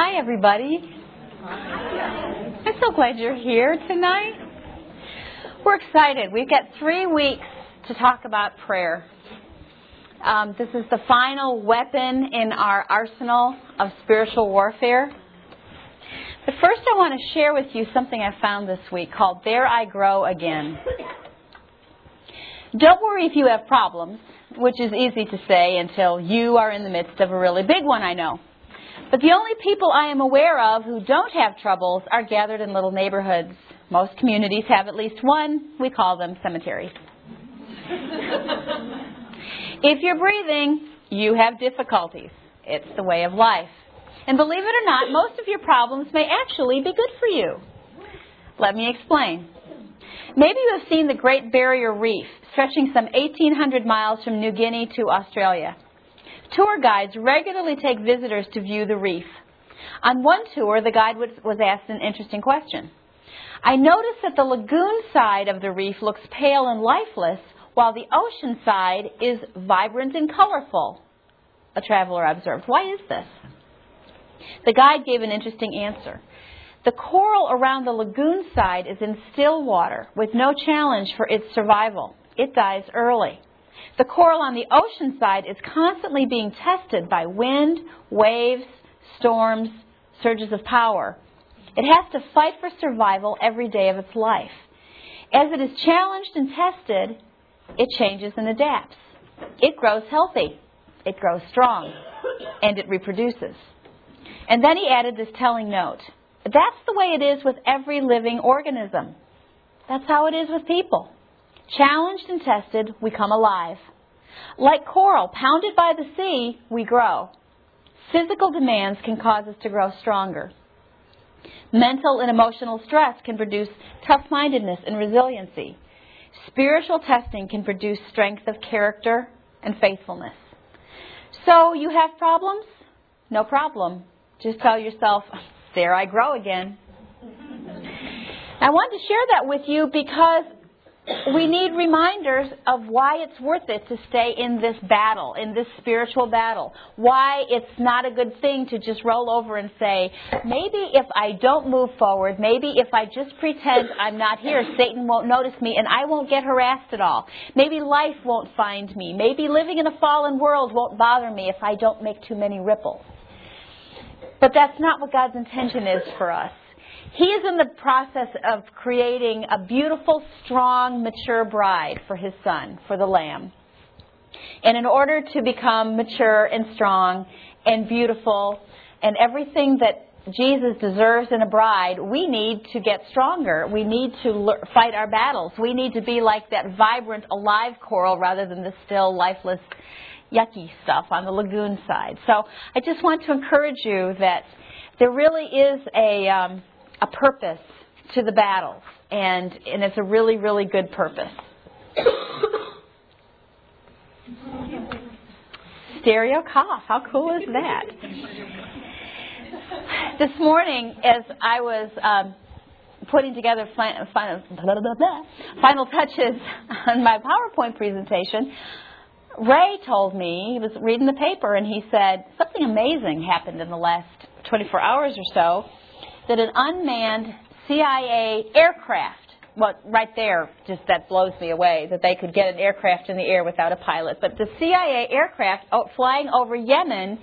Hi, everybody. I'm so glad you're here tonight. We're excited. We've got 3 weeks to talk about prayer. This is the final weapon in our arsenal of spiritual warfare. But first I want to share with you something I found this week called There I Grow Again. Don't worry if you have problems, which is easy to say until you are in the midst of a really big one, I know. But the only people I am aware of who don't have troubles are gathered in little neighborhoods. Most communities have at least one. We call them cemeteries. If you're breathing, you have difficulties. It's the way of life. And believe it or not, most of your problems may actually be good for you. Let me explain. Maybe you have seen the Great Barrier Reef, stretching some 1,800 miles from New Guinea to Australia. Tour guides regularly take visitors to view the reef. On one tour, the guide was asked an interesting question. I noticed that the lagoon side of the reef looks pale and lifeless, while the ocean side is vibrant and colorful. A traveler observed. Why is this? The guide gave an interesting answer. The coral around the lagoon side is in still water with no challenge for its survival. It dies early. The coral on the ocean side is constantly being tested by wind, waves, storms, surges of power. It has to fight for survival every day of its life. As it is challenged and tested, it changes and adapts. It grows healthy. It grows strong. And it reproduces. And then he added this telling note. That's the way it is with every living organism. That's how it is with people. Challenged and tested, we come alive. Like coral pounded by the sea, we grow. Physical demands can cause us to grow stronger. Mental and emotional stress can produce tough-mindedness and resiliency. Spiritual testing can produce strength of character and faithfulness. So you have problems? No problem. Just tell yourself, there I grow again. I wanted to share that with you because we need reminders of why it's worth it to stay in this battle, in this spiritual battle. Why it's not a good thing to just roll over and say, maybe if I don't move forward, maybe if I just pretend I'm not here, Satan won't notice me and I won't get harassed at all. Maybe life won't find me. Maybe living in a fallen world won't bother me if I don't make too many ripples. But that's not what God's intention is for us. He is in the process of creating a beautiful, strong, mature bride for His Son, for the Lamb. And in order to become mature and strong and beautiful and everything that Jesus deserves in a bride, we need to get stronger. We need to fight our battles. We need to be like that vibrant, alive coral rather than the still, lifeless, yucky stuff on the lagoon side. So I just want to encourage you that there really is a purpose to the battle, and it's a really, really good purpose. Stereo cough, how cool is that? This morning, as I was putting together final touches on my PowerPoint presentation, Ray told me, he was reading the paper, and he said, something amazing happened in the last 24 hours or so, that an unmanned CIA aircraft, well, right there, just that blows me away, that they could get an aircraft in the air without a pilot. But the CIA aircraft flying over Yemen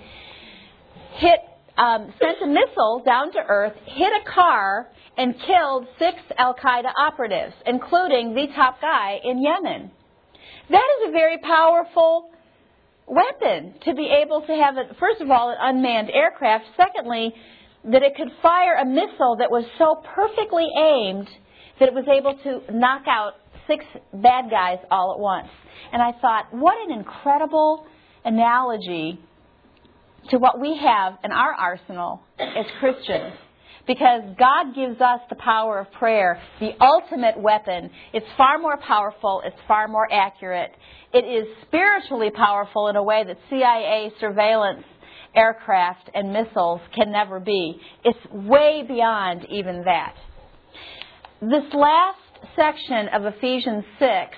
sent a missile down to earth, hit a car, and killed 6 Al-Qaeda operatives, including the top guy in Yemen. That is a very powerful weapon to be able to have, first of all, an unmanned aircraft. Secondly, that it could fire a missile that was so perfectly aimed that it was able to knock out 6 bad guys all at once. And I thought, what an incredible analogy to what we have in our arsenal as Christians. Because God gives us the power of prayer, the ultimate weapon. It's far more powerful. It's far more accurate. It is spiritually powerful in a way that CIA surveillance aircraft and missiles can never be. It's way beyond even that. This last section of Ephesians 6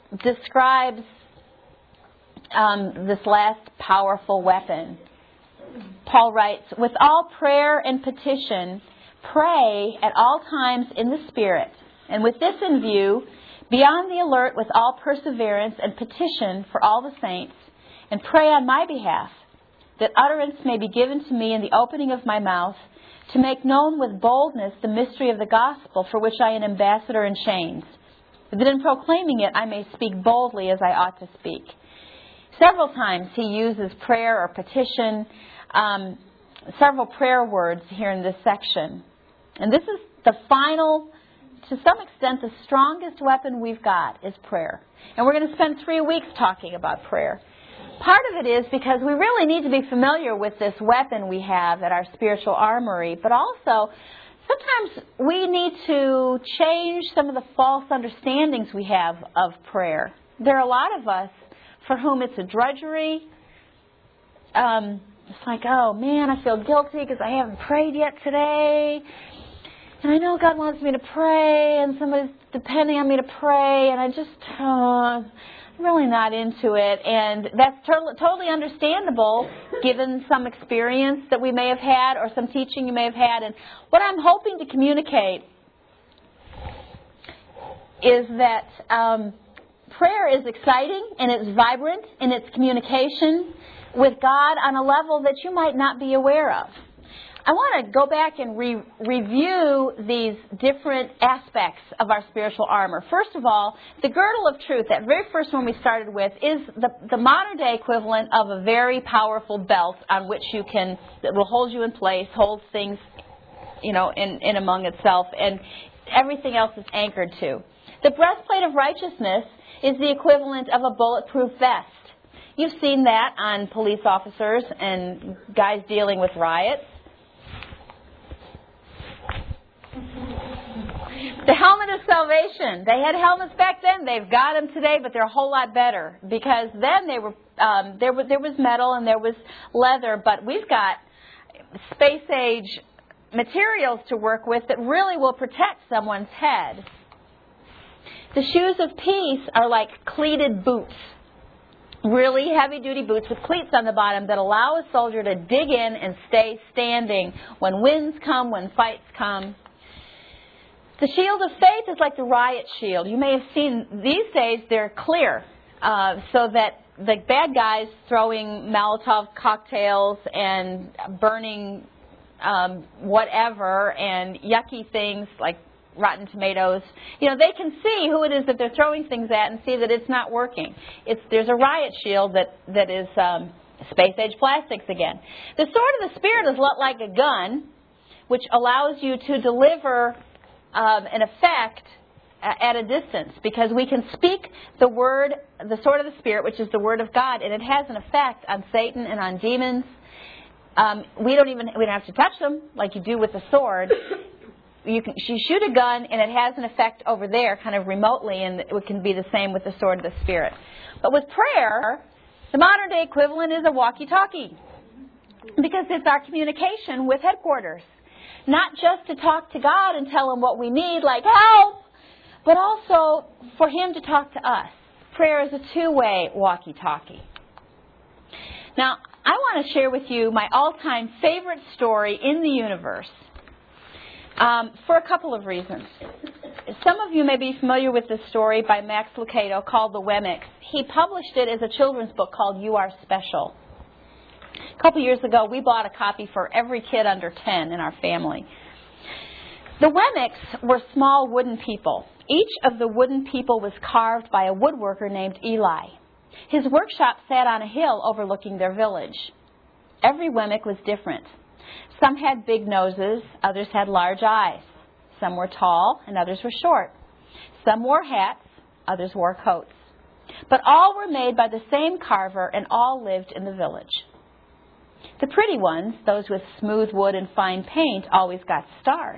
describes this last powerful weapon. Paul writes, with all prayer and petition, pray at all times in the Spirit, and with this in view, be on the alert with all perseverance and petition for all the saints, and pray on my behalf, that utterance may be given to me in the opening of my mouth, to make known with boldness the mystery of the gospel, for which I am ambassador in chains, that in proclaiming it I may speak boldly as I ought to speak. Several times he uses prayer or petition, several prayer words here in this section. And this is the final, to some extent, the strongest weapon we've got is prayer. And we're going to spend 3 weeks talking about prayer. Part of it is because we really need to be familiar with this weapon we have at our spiritual armory, but also sometimes we need to change some of the false understandings we have of prayer. There are a lot of us for whom it's a drudgery. It's like, oh man, I feel guilty because I haven't prayed yet today. And I know God wants me to pray, and somebody's depending on me to pray, and I just, I'm really not into it. And that's totally understandable given some experience that we may have had or some teaching you may have had. And what I'm hoping to communicate is that prayer is exciting and it's vibrant in its communication with God on a level that you might not be aware of. I want to go back and review these different aspects of our spiritual armor. First of all, the girdle of truth, that very first one we started with, is the modern day equivalent of a very powerful belt on which that will hold you in place, holds things, in among itself, and everything else is anchored to. The breastplate of righteousness is the equivalent of a bulletproof vest. You've seen that on police officers and guys dealing with riots. The helmet of salvation. They had helmets back then. They've got them today, but they're a whole lot better because then they were there was metal and there was leather, but we've got space age materials to work with that really will protect someone's head. The shoes of peace are like cleated boots. Really heavy-duty boots with cleats on the bottom that allow a soldier to dig in and stay standing when winds come, when fights come. The shield of faith is like the riot shield. You may have seen these days they're clear so that the bad guys throwing Molotov cocktails and burning whatever and yucky things like rotten tomatoes, they can see who it is that they're throwing things at and see that it's not working. There's a riot shield that is space-age plastics again. The sword of the Spirit is a lot like a gun, which allows you to deliver an effect at a distance, because we can speak the word, the sword of the Spirit, which is the Word of God, and it has an effect on Satan and on demons. We don't have to touch them like you do with the sword. You shoot a gun and it has an effect over there kind of remotely, and it can be the same with the sword of the Spirit. But with prayer, the modern day equivalent is a walkie-talkie, because it's our communication with headquarters. Not just to talk to God and tell Him what we need, like help, but also for Him to talk to us. Prayer is a two-way walkie-talkie. Now, I want to share with you my all-time favorite story in the universe. For a couple of reasons. Some of you may be familiar with this story by Max Lucado called The Wemmicks. He published it as a children's book called You Are Special. A couple years ago, we bought a copy for every kid under 10 in our family. The Wemmicks were small wooden people. Each of the wooden people was carved by a woodworker named Eli. His workshop sat on a hill overlooking their village. Every Wemmick was different. Some had big noses, others had large eyes. Some were tall and others were short. Some wore hats, others wore coats. But all were made by the same carver and all lived in the village. The pretty ones, those with smooth wood and fine paint, always got stars.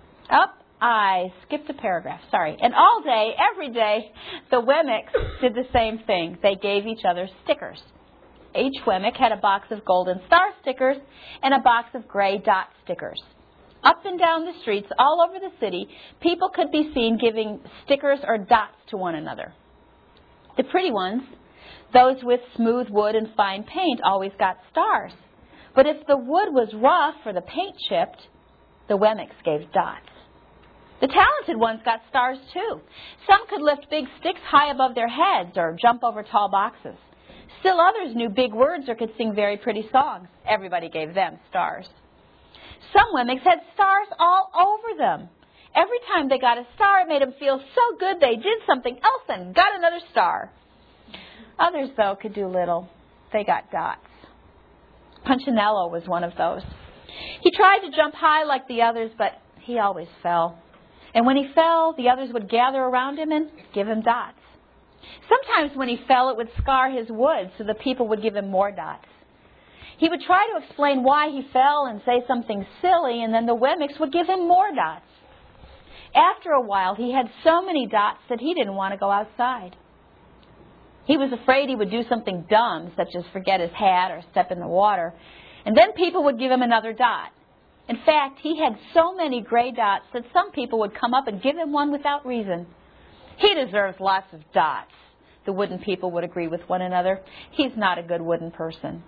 I skipped a paragraph, sorry. And all day, every day, the Wemmicks did the same thing. They gave each other stickers. Each Wemmick had a box of golden star stickers and a box of gray dot stickers. Up and down the streets all over the city, people could be seen giving stickers or dots to one another. The pretty ones, those with smooth wood and fine paint, always got stars. But if the wood was rough or the paint chipped, the Wemmicks gave dots. The talented ones got stars too. Some could lift big sticks high above their heads or jump over tall boxes. Still others knew big words or could sing very pretty songs. Everybody gave them stars. Some Wemmicks had stars all over them. Every time they got a star, it made them feel so good they did something else and got another star. Others, though, could do little. They got dots. Punchinello was one of those. He tried to jump high like the others, but he always fell. And when he fell, the others would gather around him and give him dots. Sometimes when he fell, it would scar his wood, so the people would give him more dots. He would try to explain why he fell and say something silly, and then the Wemmicks would give him more dots. After a while, he had so many dots that he didn't want to go outside. He was afraid he would do something dumb, such as forget his hat or step in the water, and then people would give him another dot. In fact, he had so many gray dots that some people would come up and give him one without reason. He deserves lots of dots, the wooden people would agree with one another. He's not a good wooden person.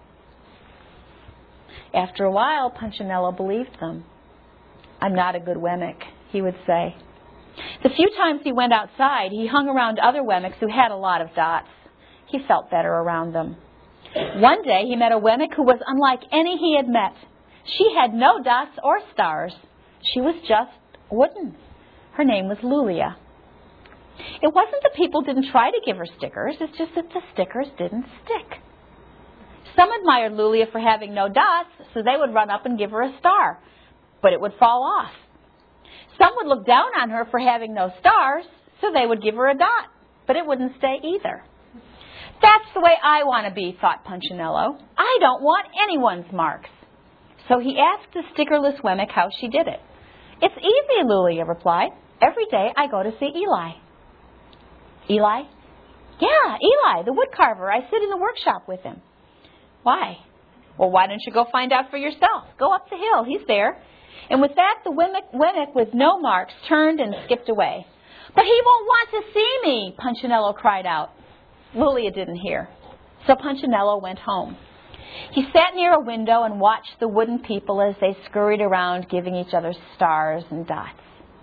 After a while, Punchinello believed them. I'm not a good Wemmick, he would say. The few times he went outside, he hung around other Wemmicks who had a lot of dots. He felt better around them. One day he met a Wemmick who was unlike any he had met. She had no dots or stars. She was just wooden. Her name was Lulia. It wasn't that people didn't try to give her stickers, it's just that the stickers didn't stick. Some admired Lulia for having no dots, so they would run up and give her a star, but it would fall off. Some would look down on her for having no stars, so they would give her a dot, but it wouldn't stay either. That's the way I want to be, thought Punchinello. I don't want anyone's marks. So he asked the stickerless Wemmick how she did it. It's easy, Lulia replied. Every day I go to see Eli. Eli? Yeah, Eli, the wood carver. I sit in the workshop with him. Why? Well, why don't you go find out for yourself? Go up the hill. He's there. And with that, the Wemmick with no marks turned and skipped away. But he won't want to see me, Punchinello cried out. Lulia didn't hear. So Punchinello went home. He sat near a window and watched the wooden people as they scurried around giving each other stars and dots.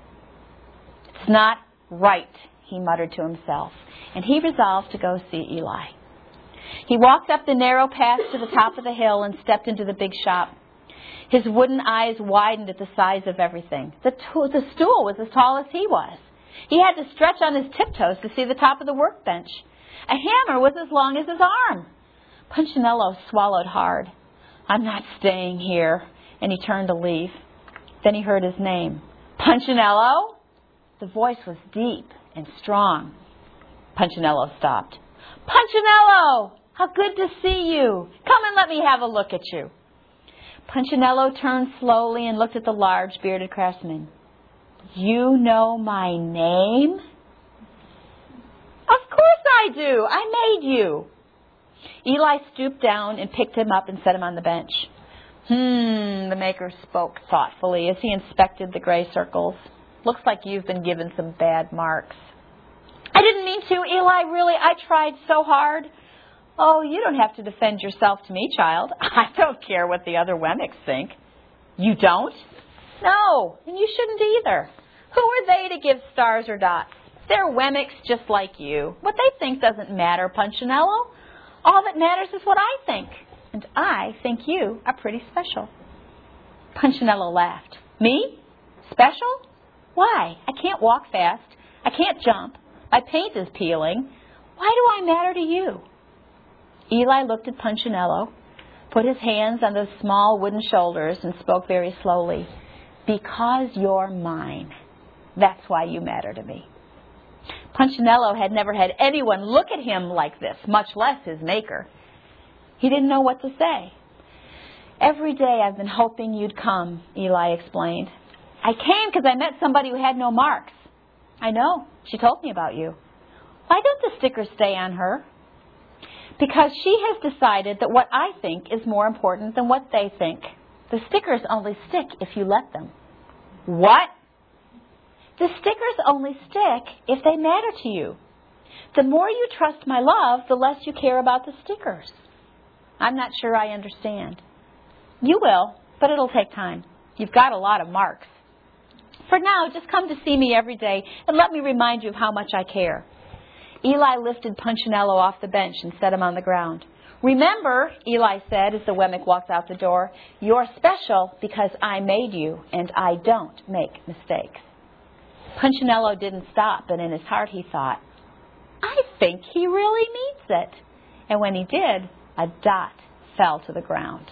It's not right, he muttered to himself, and he resolved to go see Eli. He walked up the narrow path to the top of the hill and stepped into the big shop. His wooden eyes widened at the size of everything. The stool was as tall as he was. He had to stretch on his tiptoes to see the top of the workbench. A hammer was as long as his arm. Punchinello swallowed hard. I'm not staying here. And he turned to leave. Then he heard his name. Punchinello? The voice was deep and strong. Punchinello stopped. Punchinello! How good to see you. Come and let me have a look at you. Punchinello turned slowly and looked at the large bearded craftsman. You know my name? Of course I do. I made you. Eli stooped down and picked him up and set him on the bench. The maker spoke thoughtfully as he inspected the gray circles. Looks like you've been given some bad marks. I didn't mean to, Eli, really. I tried so hard. Oh, you don't have to defend yourself to me, child. I don't care what the other Wemmicks think. You don't? No, and you shouldn't either. Who are they to give stars or dots? They're Wemmicks just like you. What they think doesn't matter, Punchinello. All that matters is what I think. And I think you are pretty special. Punchinello laughed. Me? Special? Why? I can't walk fast. I can't jump. My paint is peeling. Why do I matter to you? Eli looked at Punchinello, put his hands on those small wooden shoulders, and spoke very slowly. Because you're mine. That's why you matter to me. Punchinello had never had anyone look at him like this, much less his maker. He didn't know what to say. Every day I've been hoping you'd come, Eli explained. I came because I met somebody who had no marks. I know. She told me about you. Why don't the stickers stay on her? Because she has decided that what I think is more important than what they think. The stickers only stick if you let them. What? The stickers only stick if they matter to you. The more you trust my love, the less you care about the stickers. I'm not sure I understand. You will, but it'll take time. You've got a lot of marks. For now, just come to see me every day and let me remind you of how much I care. Eli lifted Punchinello off the bench and set him on the ground. Remember, Eli said as the Wemmick walked out the door, you're special because I made you and I don't make mistakes. Punchinello didn't stop, and in his heart he thought, I think he really means it. And when he did, a dot fell to the ground.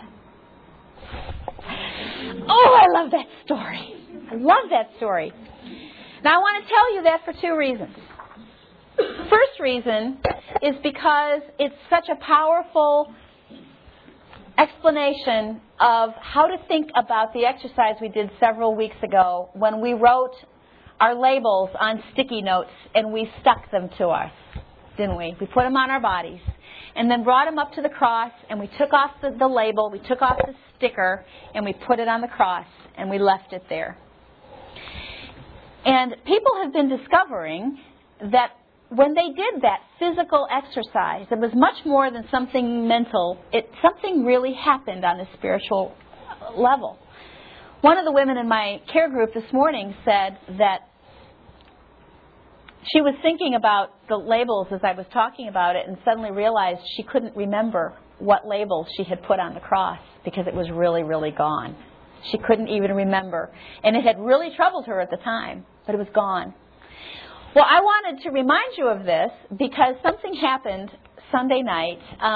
Oh, I love that story. I love that story. Now, I want to tell you that for two reasons. First reason is because it's such a powerful explanation of how to think about the exercise we did several weeks ago when we wrote our labels on sticky notes and we stuck them to us, didn't we? We put them on our bodies and then brought them up to the cross and we took off the label, we took off the sticker and we put it on the cross and we left it there. And people have been discovering that when they did that physical exercise, it was much more than something mental. Something really happened on a spiritual level. One of the women in my care group this morning said that she was thinking about the labels as I was talking about it and suddenly realized she couldn't remember what labels she had put on the cross because it was really, really gone. She couldn't even remember. And it had really troubled her at the time, but it was gone. Well, I wanted to remind you of this because something happened Sunday night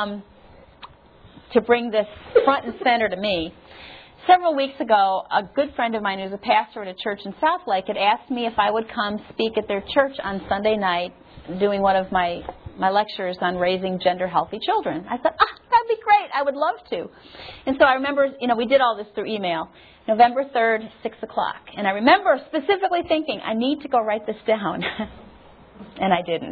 to bring this front and center to me. Several weeks ago, a good friend of mine who's a pastor at a church in Southlake had asked me if I would come speak at their church on Sunday night doing one of my lectures on raising gender-healthy children. I thought, that'd be great. I would love to. And so I remember, we did all this through email. November 3rd, 6 o'clock. And I remember specifically thinking, I need to go write this down. And I didn't.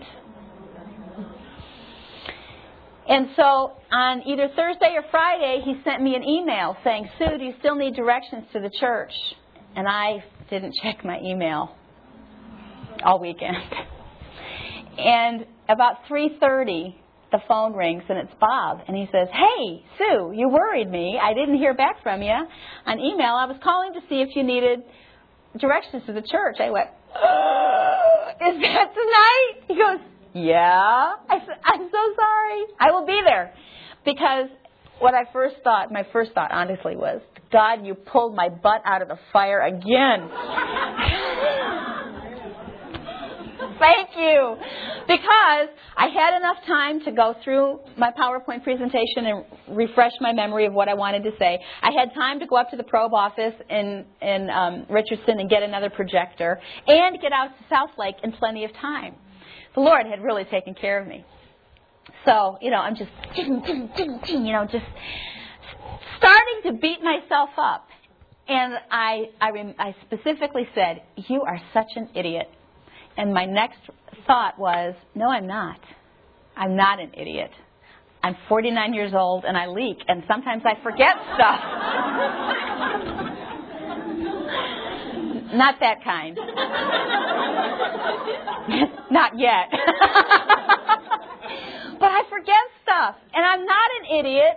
And so on either Thursday or Friday, he sent me an email saying, Sue, do you still need directions to the church? And I didn't check my email all weekend. And about 3:30, the phone rings and it's Bob. And he says, hey, Sue, you worried me. I didn't hear back from you on email. I was calling to see if you needed directions to the church. I went, is that tonight? He goes, yeah. I said, I'm so sorry. I will be there. Because my first thought honestly was, God, you pulled my butt out of the fire again. Thank you. Because I had enough time to go through my PowerPoint presentation and refresh my memory of what I wanted to say. I had time to go up to the probe office in Richardson and get another projector and get out to Southlake in plenty of time. The Lord had really taken care of me. So, I'm just, just starting to beat myself up. And I specifically said, you are such an idiot. And my next thought was, no, I'm not. I'm not an idiot. I'm 49 years old and I leak, and sometimes I forget stuff. Not that kind. Not yet. But I forget stuff. And I'm not an idiot.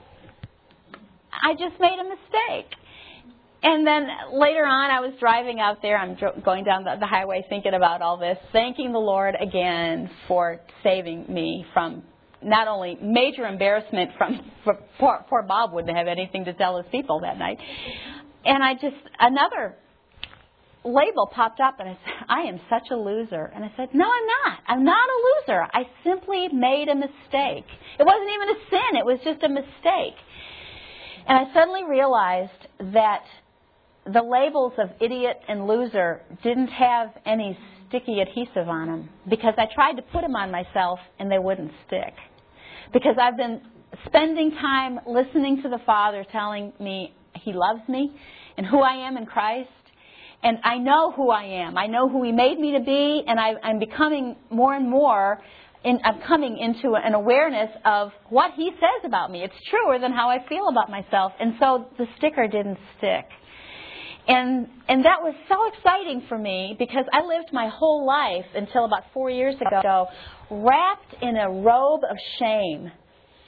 I just made a mistake. And then later on, I was driving out there. I'm going down the highway thinking about all this, thanking the Lord again for saving me from not only major embarrassment poor Bob wouldn't have anything to tell his people that night. And another label popped up and I said, I am such a loser. And I said, no, I'm not. I'm not a loser. I simply made a mistake. It wasn't even a sin. It was just a mistake. And I suddenly realized that the labels of idiot and loser didn't have any sticky adhesive on them because I tried to put them on myself and they wouldn't stick. Because I've been spending time listening to the Father telling me He loves me and who I am in Christ. And I know who I am. I know who He made me to be, and I'm becoming more and more, I'm coming into an awareness of what He says about me. It's truer than how I feel about myself. And so the sticker didn't stick. And that was so exciting for me because I lived my whole life until about 4 years ago wrapped in a robe of shame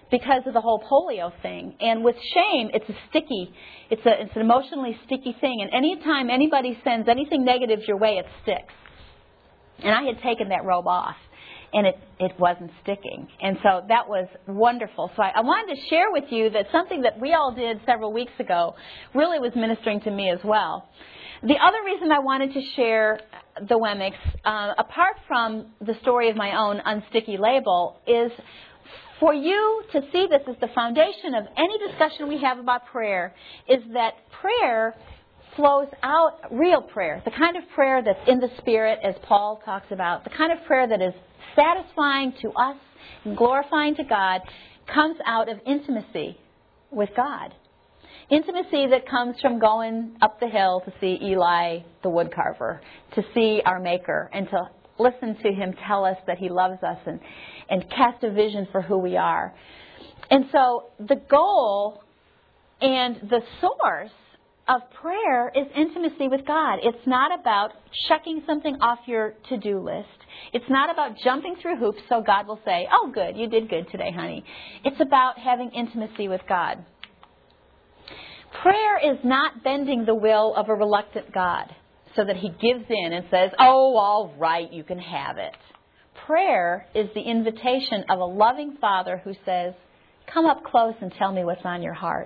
because of the whole polio thing. And with shame, it's an emotionally sticky thing. And anytime anybody sends anything negative your way, it sticks. And I had taken that robe off, and it wasn't sticking. And so that was wonderful. So I wanted to share with you that something that we all did several weeks ago really was ministering to me as well. The other reason I wanted to share the Wemmicks, apart from the story of my own unsticky label, is for you to see this as the foundation of any discussion we have about prayer, is that prayer flows out, real prayer, the kind of prayer that's in the Spirit, as Paul talks about, the kind of prayer that is satisfying to us and glorifying to God, comes out of intimacy with God. Intimacy that comes from going up the hill to see Eli the woodcarver, to see our Maker, and to listen to Him tell us that He loves us and cast a vision for who we are. And so the goal and the source of prayer is intimacy with God. It's not about checking something off your to-do list. It's not about jumping through hoops so God will say, "Oh, good, you did good today, honey." It's about having intimacy with God. Prayer is not bending the will of a reluctant God so that He gives in and says, "Oh, all right, you can have it." Prayer is the invitation of a loving Father who says, "Come up close and tell me what's on your heart."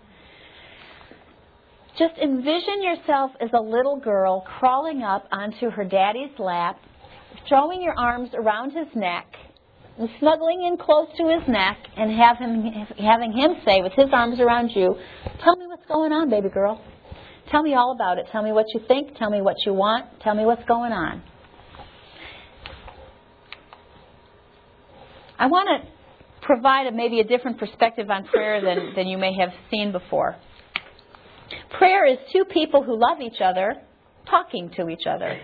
Just envision yourself as a little girl crawling up onto her daddy's lap, throwing your arms around his neck, and snuggling in close to his neck, and having him say, with his arms around you, "Tell me what's going on, baby girl. Tell me all about it. Tell me what you think. Tell me what you want. Tell me what's going on." I want to provide maybe a different perspective on prayer than you may have seen before. Prayer is two people who love each other talking to each other.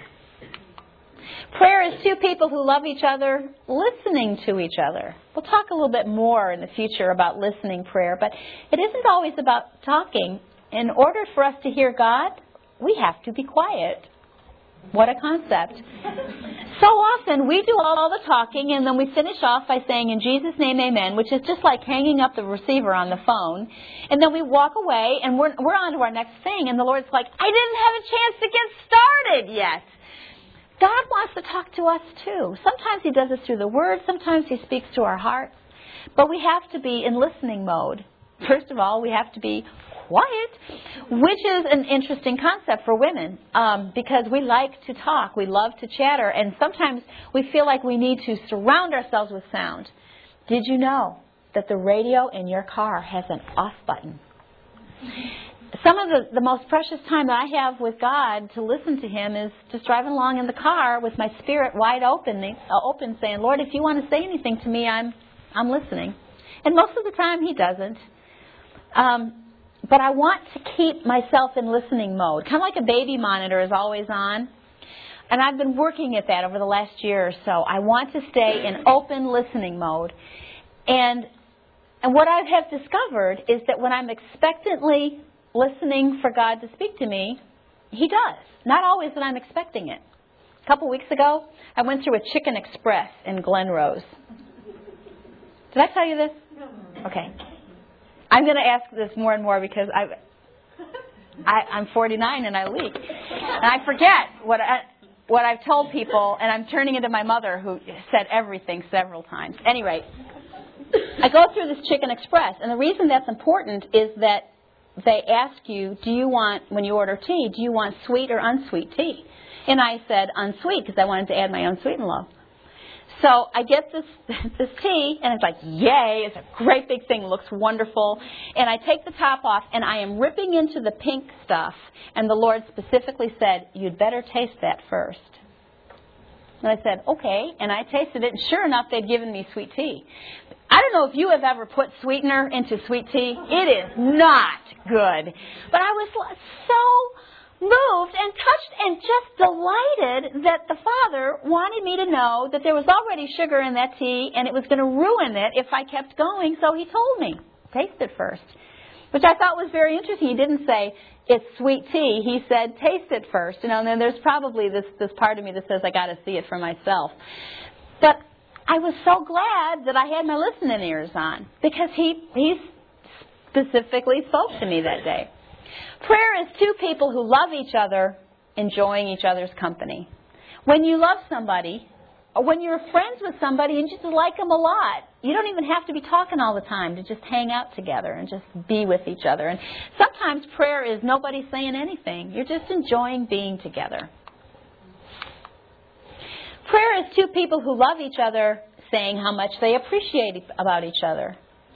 Prayer is two people who love each other listening to each other. We'll talk a little bit more in the future about listening prayer, but it isn't always about talking. In order for us to hear God, we have to be quiet. What a concept. So often we do all the talking and then we finish off by saying, "In Jesus' name, amen," which is just like hanging up the receiver on the phone. And then we walk away and we're on to our next thing. And the Lord's like, "I didn't have a chance to get started yet." God wants to talk to us too. Sometimes He does it through the Word. Sometimes He speaks to our hearts. But we have to be in listening mode. First of all, we have to be quiet, which is an interesting concept for women because we like to talk. We love to chatter. And sometimes we feel like we need to surround ourselves with sound. Did you know that the radio in your car has an off button? Some of the most precious time that I have with God to listen to Him is just driving along in the car with my spirit wide open saying, "Lord, if you want to say anything to me, I'm listening." And most of the time He doesn't. But I want to keep myself in listening mode, kind of like a baby monitor is always on. And I've been working at that over the last year or so. I want to stay in open listening mode. And what I have discovered is that when I'm expectantly listening for God to speak to me, He does. Not always when I'm expecting it. A couple weeks ago, I went through a Chicken Express in Glen Rose. Did I tell you this? Okay. I'm going to ask this more and more because I'm 49 and I leak. And I forget what I've told people, and I'm turning into my mother who said everything several times. Anyway, I go through this Chicken Express, and the reason that's important is that they ask you, when you order tea, do you want sweet or unsweet tea? And I said unsweet because I wanted to add my own sweet and low. So I get this tea, and it's like, yay, it's a great big thing, looks wonderful. And I take the top off, and I am ripping into the pink stuff. And the Lord specifically said, "You'd better taste that first." And I said, okay. And I tasted it, and sure enough, they'd given me sweet tea. I don't know if you have ever put sweetener into sweet tea. It is not good. But I was so moved and touched and just delighted that the Father wanted me to know that there was already sugar in that tea and it was going to ruin it if I kept going. So He told me, taste it first, which I thought was very interesting. He didn't say, "It's sweet tea." He said, "Taste it first." And then there's probably this part of me that says, I got to see it for myself. But I was so glad that I had my listening ears on because he specifically spoke to me that day. Prayer is two people who love each other, enjoying each other's company. When you love somebody, or when you're friends with somebody and just like them a lot, you don't even have to be talking all the time to just hang out together and just be with each other. And sometimes prayer is nobody saying anything. You're just enjoying being together. Prayer is two people who love each other saying how much they appreciate about each other.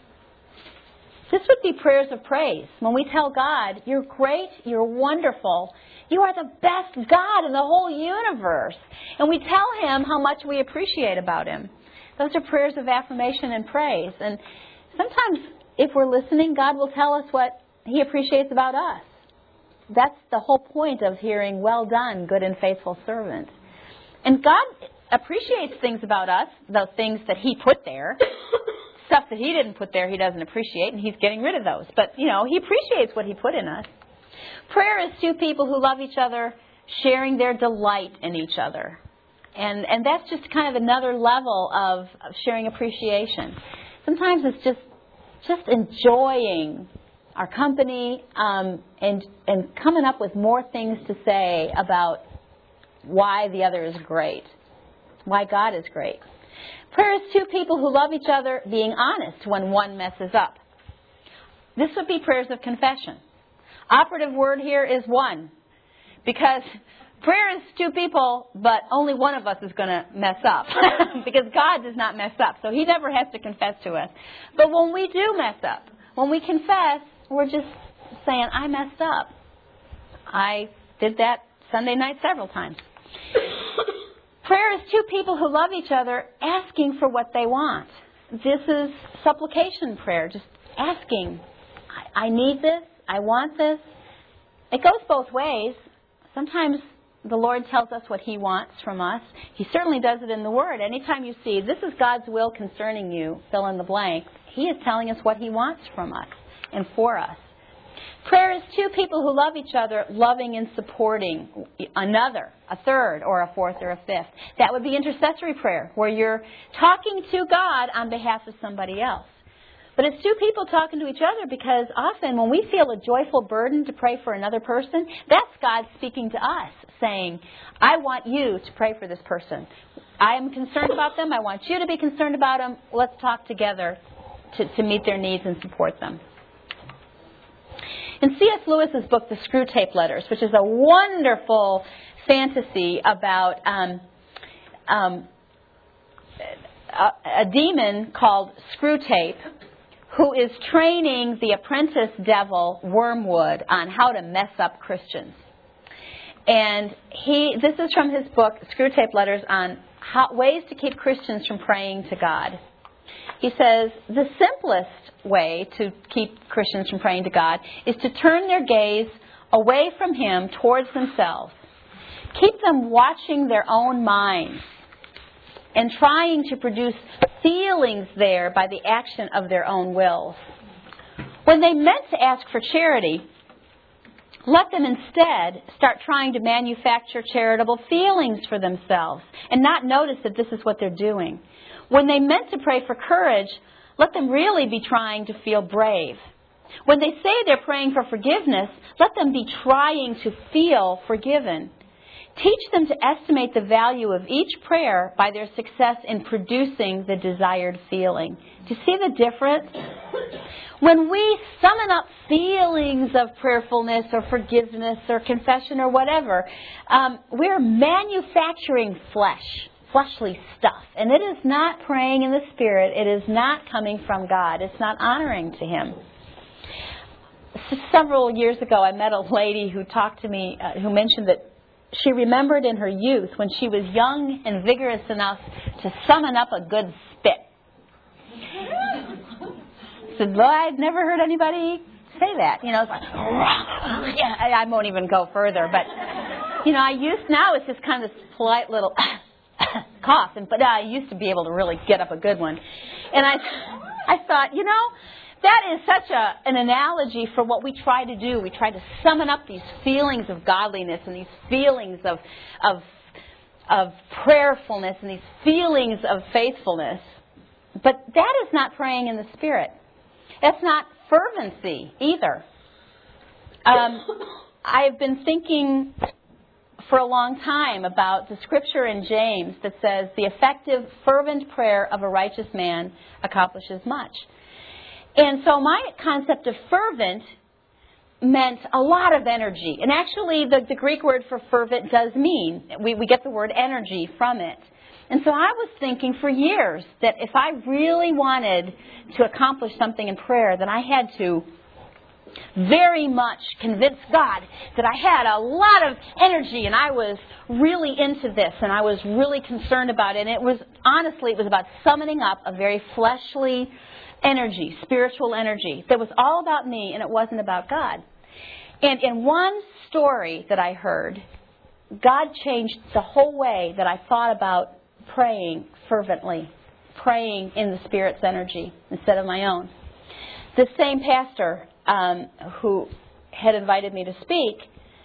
This would be prayers of praise. When we tell God, you're great, you're wonderful, you are the best God in the whole universe. And we tell Him how much we appreciate about Him. Those are prayers of affirmation and praise. And sometimes if we're listening, God will tell us what He appreciates about us. That's the whole point of hearing, well done, good and faithful servant. And God appreciates things about us, the things that He put there. Stuff that He didn't put there He doesn't appreciate, and He's getting rid of those. But, He appreciates what He put in us. Prayer is two people who love each other, sharing their delight in each other. And that's just kind of another level of sharing appreciation. Sometimes it's just enjoying our company and coming up with more things to say about why the other is great, why God is great. Prayer is two people who love each other being honest when one messes up. This would be prayers of confession. Operative word here is one. Because prayer is two people, but only one of us is going to mess up. Because God does not mess up. So He never has to confess to us. But when we do mess up, when we confess, we're just saying, I messed up. I did that Sunday night several times. Prayer is two people who love each other asking for what they want. This is supplication prayer, just asking, I need this, I want this. It goes both ways. Sometimes the Lord tells us what He wants from us. He certainly does it in the Word. Anytime you see, this is God's will concerning you, fill in the blank, He is telling us what He wants from us and for us. Prayer is two people who love each other, loving and supporting another, a third or a fourth or a fifth. That would be intercessory prayer, where you're talking to God on behalf of somebody else. But it's two people talking to each other because often when we feel a joyful burden to pray for another person, that's God speaking to us, saying, I want you to pray for this person. I am concerned about them. I want you to be concerned about them. Let's talk together to meet their needs and support them. In C.S. Lewis's book, The Screwtape Letters, which is a wonderful fantasy about a demon called Screwtape who is training the apprentice devil, Wormwood, on how to mess up Christians. And this is from his book, Screwtape Letters, on ways to keep Christians from praying to God. He says, the simplest way to keep Christians from praying to God is to turn their gaze away from Him towards themselves. Keep them watching their own minds and trying to produce feelings there by the action of their own wills. When they meant to ask for charity, let them instead start trying to manufacture charitable feelings for themselves and not notice that this is what they're doing. When they meant to pray for courage, let them really be trying to feel brave. When they say they're praying for forgiveness, let them be trying to feel forgiven. Teach them to estimate the value of each prayer by their success in producing the desired feeling. Do you see the difference? When we summon up feelings of prayerfulness or forgiveness or confession or whatever, we're manufacturing fleshly stuff. And it is not praying in the Spirit. It is not coming from God. It's not honoring to Him. Several years ago, I met a lady who talked to me, who mentioned that she remembered in her youth when she was young and vigorous enough to summon up a good spit. I said, well, I've never heard anybody say that. It's like, yeah, I won't even go further. But, now it's just kind of this polite little cough. But I used to be able to really get up a good one. And I thought, that is such an analogy for what we try to do. We try to summon up these feelings of godliness and these feelings of prayerfulness and these feelings of faithfulness. But that is not praying in the Spirit. That's not fervency either. I've been thinking for a long time about the scripture in James that says the effective, fervent prayer of a righteous man accomplishes much. And so my concept of fervent meant a lot of energy. And actually the Greek word for fervent does mean, we get the word energy from it. And so I was thinking for years that if I really wanted to accomplish something in prayer, then I had to very much convince God that I had a lot of energy and I was really into this and I was really concerned about it. And it was about summoning up a very fleshly energy, spiritual energy that was all about me and it wasn't about God. And in one story that I heard, God changed the whole way that I thought about praying fervently, praying in the Spirit's energy instead of my own. The same pastor who had invited me to speak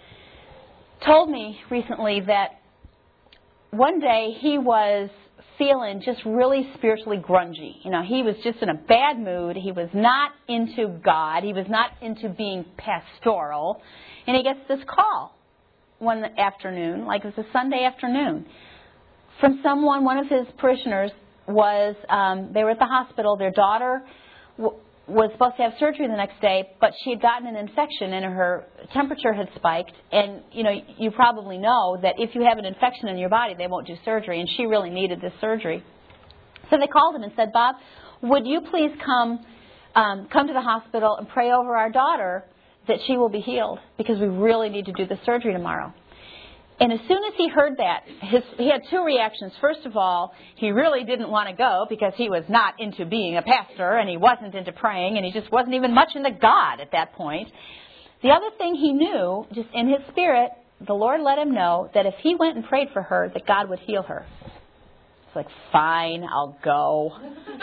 told me recently that one day he was feeling just really spiritually grungy. He was just in a bad mood. He was not into God. He was not into being pastoral. And he gets this call one afternoon, like it was a Sunday afternoon, from someone, one of his parishioners was, they were at the hospital. Their daughter was supposed to have surgery the next day, but she had gotten an infection and her temperature had spiked. And, you probably know that if you have an infection in your body, they won't do surgery. And she really needed this surgery. So they called him and said, Bob, would you please come to the hospital and pray over our daughter that she will be healed because we really need to do the surgery tomorrow. And as soon as he heard that, he had two reactions. First of all, he really didn't want to go because he was not into being a pastor and he wasn't into praying and he just wasn't even much into God at that point. The other thing he knew, just in his spirit, the Lord let him know that if he went and prayed for her, that God would heal her. It's like, fine, I'll go.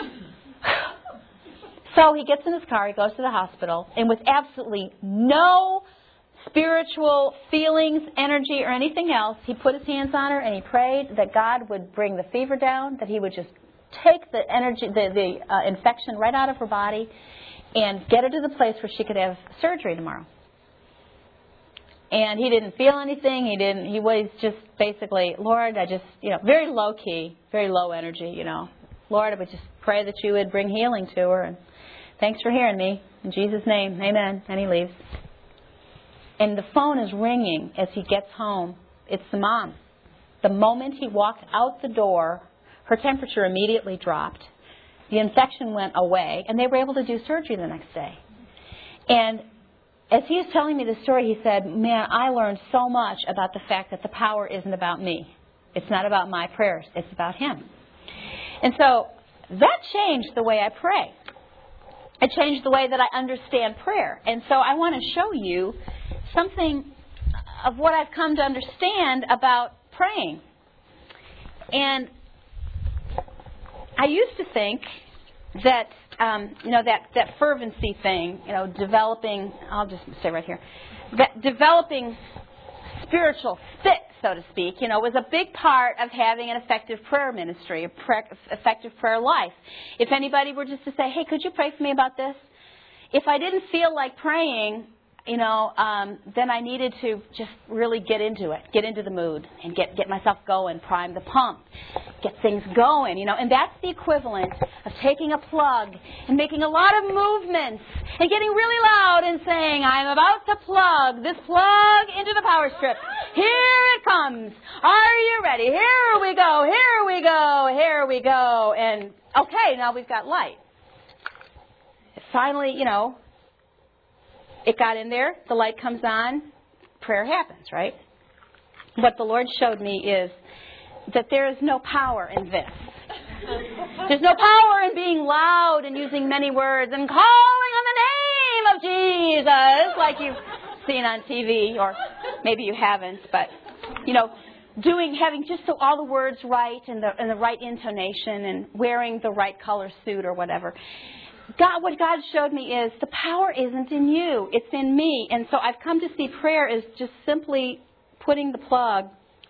So he gets in his car, he goes to the hospital, and with absolutely no spiritual feelings, energy, or anything else, he put his hands on her and he prayed that God would bring the fever down, that he would just take the energy, the infection right out of her body and get her to the place where she could have surgery tomorrow. And he didn't feel anything. He was just basically, Lord, I just, very low key, very low energy, Lord, I would just pray that you would bring healing to her. And thanks for hearing me. In Jesus' name, amen. And he leaves. And the phone is ringing as he gets home. It's the mom. The moment he walked out the door, her temperature immediately dropped. The infection went away, and they were able to do surgery the next day. And as he was telling me the story, he said, man, I learned so much about the fact that the power isn't about me. It's not about my prayers. It's about him. And so that changed the way I pray. It changed the way that I understand prayer. And so I want to show you something of what I've come to understand about praying. And I used to think that, that fervency thing, developing, I'll just say right here, that developing spiritual fit, so to speak, was a big part of having an effective prayer ministry, effective prayer life. If anybody were just to say, hey, could you pray for me about this? If I didn't feel like praying, then I needed to just really get into it, get into the mood and get myself going, prime the pump, get things going, and that's the equivalent of taking a plug and making a lot of movements and getting really loud and saying, I'm about to plug this plug into the power strip. Here it comes. Are you ready? Here we go, here we go, here we go. And okay, now we've got light. Finally, it got in there, the light comes on, prayer happens, right? What the Lord showed me is that there is no power in this. There's no power in being loud and using many words and calling on the name of Jesus like you've seen on TV, or maybe you haven't, but, having just all the words right and the right intonation and wearing the right color suit or whatever. What God showed me is the power isn't in you, it's in me. And so I've come to see prayer as just simply putting the plug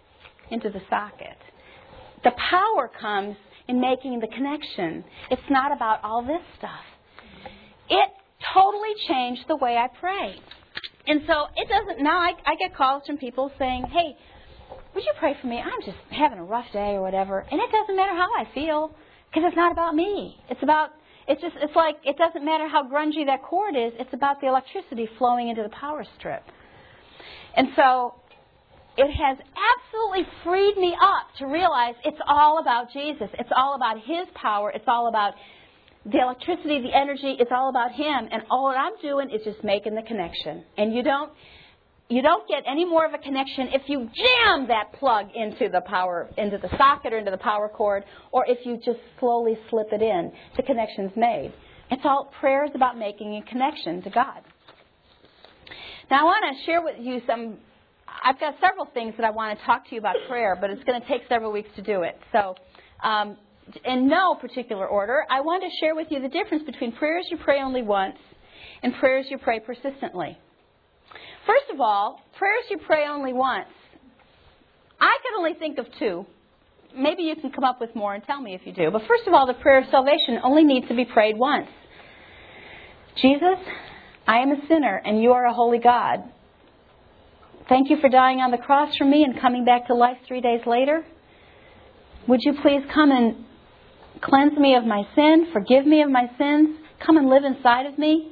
into the socket. The power comes in making the connection. It's not about all this stuff. It totally changed the way I pray. And so it doesn't, now I get calls from people saying, hey, would you pray for me? I'm just having a rough day or whatever. And it doesn't matter how I feel, because it's not about me. It's like, it doesn't matter how grungy that cord is. It's about the electricity flowing into the power strip. And so it has absolutely freed me up to realize it's all about Jesus. It's all about His power. It's all about the electricity, the energy. It's all about Him. And all that I'm doing is just making the connection. And you don't get any more of a connection if you jam that plug into the socket or into the power cord, or if you just slowly slip it in. The connection's made. Prayer is about making a connection to God. Now I want to share with you I've got several things that I want to talk to you about prayer, but it's going to take several weeks to do it. So, in no particular order, I want to share with you the difference between prayers you pray only once and prayers you pray persistently. First of all, prayers you pray only once. I can only think of two. Maybe you can come up with more and tell me if you do. But first of all, the prayer of salvation only needs to be prayed once. Jesus, I am a sinner and you are a holy God. Thank you for dying on the cross for me and coming back to life 3 days later. Would you please come and cleanse me of my sin, forgive me of my sins, come and live inside of me?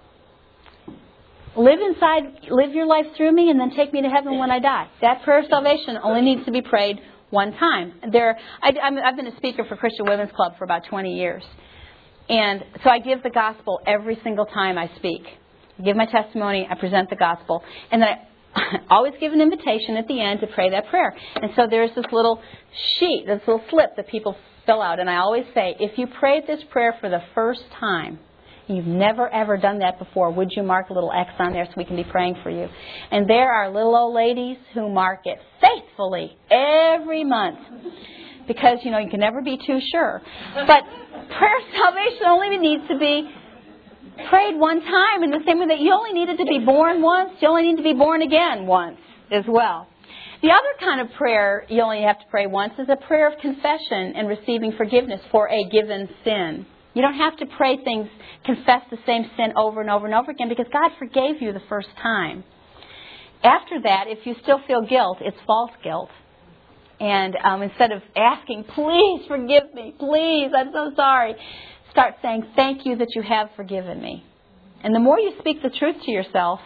Live your life through me, and then take me to heaven when I die. That prayer of salvation only needs to be prayed one time. I've been a speaker for Christian Women's Club for about 20 years. And so I give the gospel every single time I speak. I give my testimony, I present the gospel, and then I always give an invitation at the end to pray that prayer. And so there's this little sheet, this little slip that people fill out. And I always say, if you prayed this prayer for the first time, you've never ever done that before, would you mark a little X on there so we can be praying for you? And there are little old ladies who mark it faithfully every month. Because, you can never be too sure. But prayer of salvation only needs to be prayed one time, in the same way that you only needed to be born once, you only need to be born again once as well. The other kind of prayer you only have to pray once is a prayer of confession and receiving forgiveness for a given sin. You don't have to confess the same sin over and over and over again, because God forgave you the first time. After that, if you still feel guilt, it's false guilt. And instead of asking, please forgive me, please, I'm so sorry, start saying, thank you that you have forgiven me. And the more you speak the truth to yourself,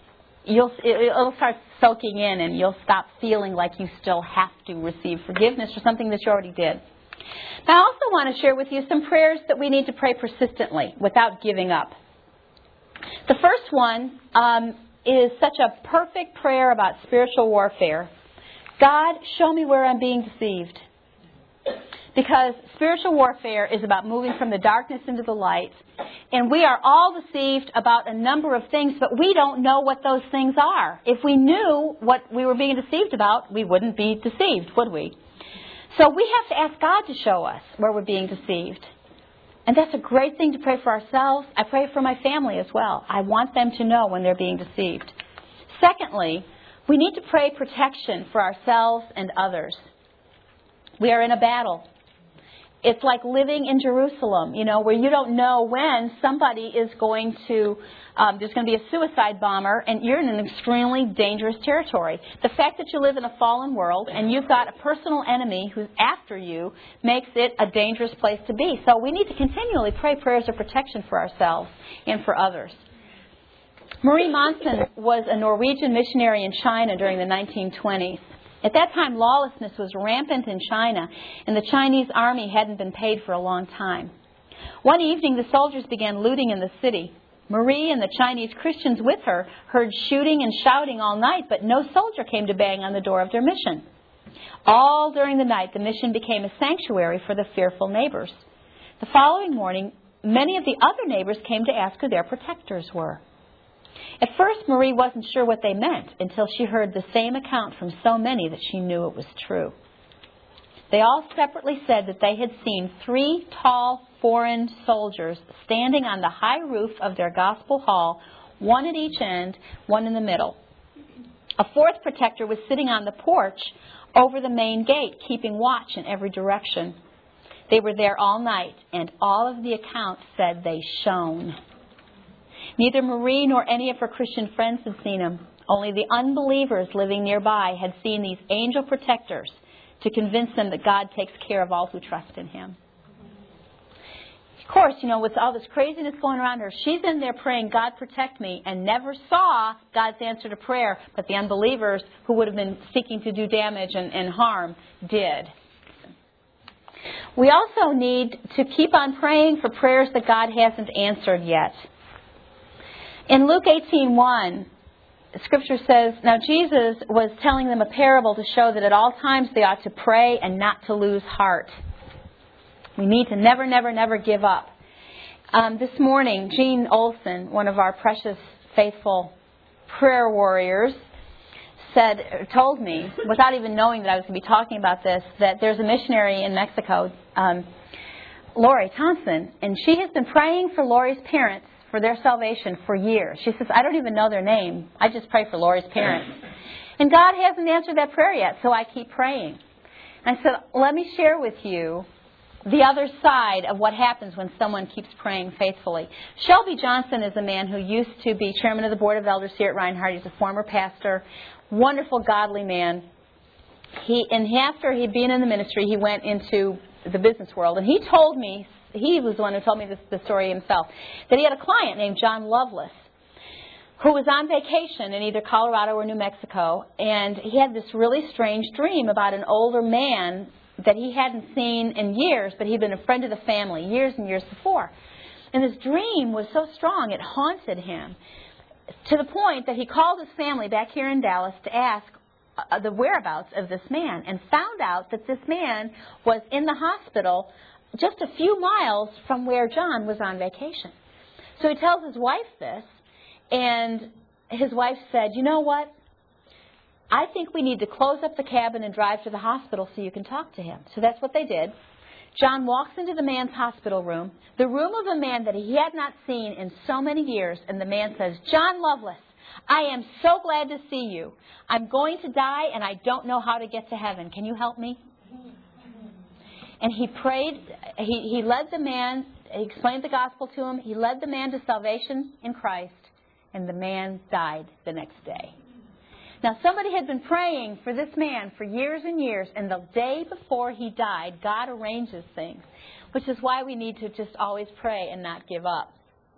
it'll start soaking in, and you'll stop feeling like you still have to receive forgiveness for something that you already did. Now, I also want to share with you some prayers that we need to pray persistently without giving up. The first one is such a perfect prayer about spiritual warfare. God, show me where I'm being deceived. Because spiritual warfare is about moving from the darkness into the light. And we are all deceived about a number of things, but we don't know what those things are. If we knew what we were being deceived about, we wouldn't be deceived, would we? So we have to ask God to show us where we're being deceived. And that's a great thing to pray for ourselves. I pray for my family as well. I want them to know when they're being deceived. Secondly, we need to pray protection for ourselves and others. We are in a battle. It's like living in Jerusalem, where you don't know when somebody is going to, there's going to be a suicide bomber, and you're in an extremely dangerous territory. The fact that you live in a fallen world and you've got a personal enemy who's after you makes it a dangerous place to be. So we need to continually pray prayers of protection for ourselves and for others. Marie Monsen was a Norwegian missionary in China during the 1920s. At that time, lawlessness was rampant in China, and the Chinese army hadn't been paid for a long time. One evening, the soldiers began looting in the city. Marie and the Chinese Christians with her heard shooting and shouting all night, but no soldier came to bang on the door of their mission. All during the night, the mission became a sanctuary for the fearful neighbors. The following morning, many of the other neighbors came to ask who their protectors were. At first, Marie wasn't sure what they meant until she heard the same account from so many that she knew it was true. They all separately said that they had seen 3 tall foreign soldiers standing on the high roof of their gospel hall, one at each end, one in the middle. A fourth protector was sitting on the porch over the main gate, keeping watch in every direction. They were there all night, and all of the accounts said they shone. Neither Marie nor any of her Christian friends had seen him. Only the unbelievers living nearby had seen these angel protectors to convince them that God takes care of all who trust in Him. Of course, with all this craziness going around her, she's in there praying, God protect me, and never saw God's answer to prayer. But the unbelievers who would have been seeking to do damage and harm did. We also need to keep on praying for prayers that God hasn't answered yet. In Luke 18:1, Scripture says, now Jesus was telling them a parable to show that at all times they ought to pray and not to lose heart. We need to never, never, never give up. This morning, Jean Olson, one of our precious, faithful prayer warriors, told me, without even knowing that I was going to be talking about this, that there's a missionary in Mexico, Lori Thompson, and she has been praying for Lori's parents for their salvation for years. She says, I don't even know their name. I just pray for Lori's parents. And God hasn't answered that prayer yet, so I keep praying. And I said, let me share with you the other side of what happens when someone keeps praying faithfully. Shelby Johnson is a man who used to be chairman of the board of elders here at Reinhardt. He's a former pastor, wonderful, godly man. After he'd been in the ministry, he went into the business world. And he told me, he was the one who told me the story himself, that he had a client named John Lovelace who was on vacation in either Colorado or New Mexico. And he had this really strange dream about an older man that he hadn't seen in years, but he'd been a friend of the family years and years before. And this dream was so strong, it haunted him, to the point that he called his family back here in Dallas to ask the whereabouts of this man, and found out that this man was in the hospital just a few miles from where John was on vacation. So he tells his wife this, and his wife said, you know what? I think we need to close up the cabin and drive to the hospital so you can talk to him. So that's what they did. John walks into the man's hospital room, the room of a man that he had not seen in so many years, and the man says, John Lovelace, I am so glad to see you. I'm going to die and I don't know how to get to heaven. Can you help me? And he prayed, he led the man, he explained the gospel to him, he led the man to salvation in Christ, and the man died the next day. Now, somebody had been praying for this man for years and years, and the day before he died, God arranges things, which is why we need to just always pray and not give up.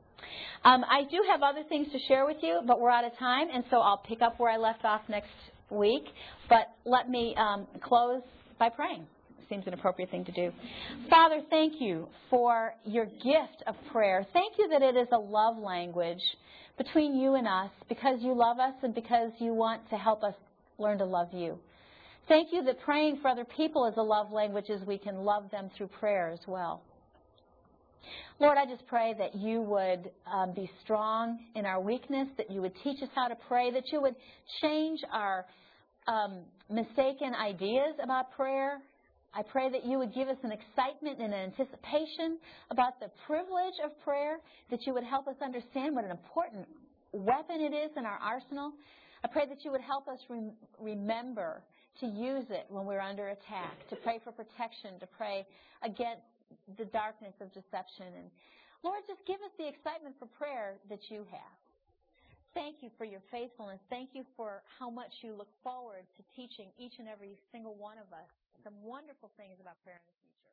I do have other things to share with you, but we're out of time, and so I'll pick up where I left off next week. But let me close by praying. Seems an appropriate thing to do. Father, thank you for your gift of prayer. Thank you that it is a love language between you and us, because you love us and because you want to help us learn to love you. Thank you that praying for other people is a love language, as we can love them through prayer as well. Lord, I just pray that you would be strong in our weakness, that you would teach us how to pray, that you would change our mistaken ideas about prayer. I pray that you would give us an excitement and an anticipation about the privilege of prayer, that you would help us understand what an important weapon it is in our arsenal. I pray that you would help us remember to use it when we're under attack, to pray for protection, to pray against the darkness of deception. And Lord, just give us the excitement for prayer that you have. Thank you for your faithfulness. Thank you for how much you look forward to teaching each and every single one of us some wonderful things about prayer in the future.